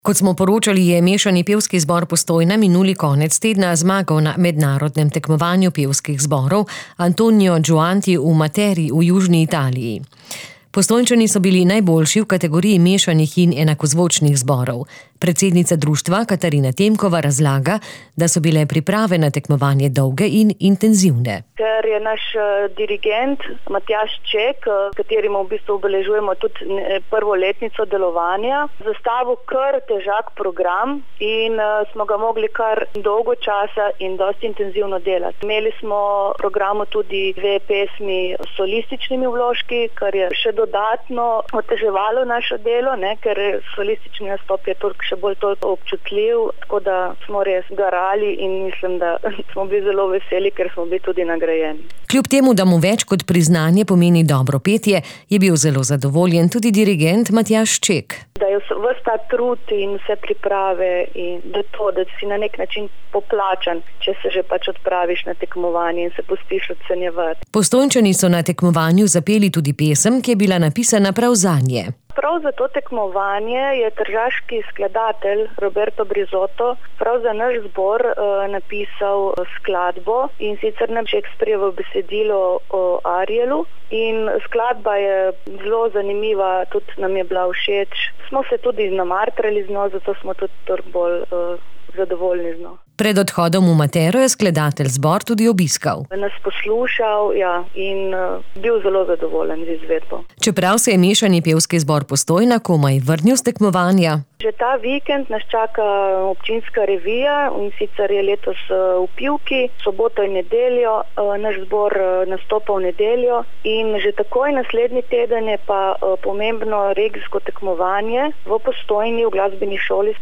Kot smo poročali, je mešani pevski zbor Postojna minuli konec tedna zmagal na mednarodnem tekmovanju pevskih zborov Antonio Gioanti v Materi v južni Italiji. Postojnčani so bili najboljši v kategoriji mešanih in enakozvočnih zborov. Predsednica društva Katarina Temkova razlaga, da so bile priprave na tekmovanje dolge in intenzivne. Ker je naš dirigent Matjaž Ček, katerim v bistvu obeležujemo tudi prvo letnico delovanja, zastavil kar težak program in smo ga mogli kar dolgo časa in dosti intenzivno delati. Imeli smo v programu tudi 2 pesmi s solističnimi vložki, kar je še dodatno oteževalo naše delo, ker solistični nastop je še bolj občutljiv, tako da smo res garali in mislim, da smo bili zelo veseli, ker smo bili tudi nagrajeni. Kljub temu, da mu več kot priznanje pomeni dobro petje, je bil zelo zadovoljen tudi dirigent Matjaž Ček. Da je ves ta trud in vse priprave in da si na nek način poplačan, če se že odpraviš na tekmovanje in se pustiš ocenjevati. Postojnčani so na tekmovanju zapeli tudi pesem, ki je bila napisana prav zanje. Prav za to tekmovanje je tržaški skladatelj Roberto Brizotto prav za naš zbor napisal skladbo in sicer nam Shakespeareovo besedilo o Arielu in skladba je zelo zanimiva, tudi nam je bila všeč. Smo se tudi namartrali z njo, zato smo tudi bolj zadovoljni z njo. Pred odhodom v Matero je skladatelj zbor tudi obiskal. Nas poslušal in bil zelo zadovoljen z izvedbo. Čeprav se je mešani pevski zbor Postojna komaj vrnil s tekmovanja. Že ta vikend nas čaka občinska revija in sicer je letos v Pivki, soboto in nedeljo. Naš zbor nastopa v nedeljo in že takoj naslednji teden je pa pomembno regijsko tekmovanje v Postojni v glasbeni šoli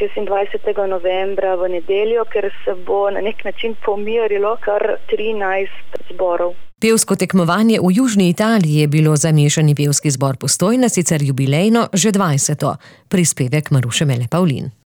26. novembra v nedeljo, ker se bo na nek način pomirilo kar 13 zborov. Pevsko tekmovanje v južni Italiji je bilo za mešani pevski zbor Postojna sicer jubilejno že 20. Prispevek Maruše Mele Pavlin.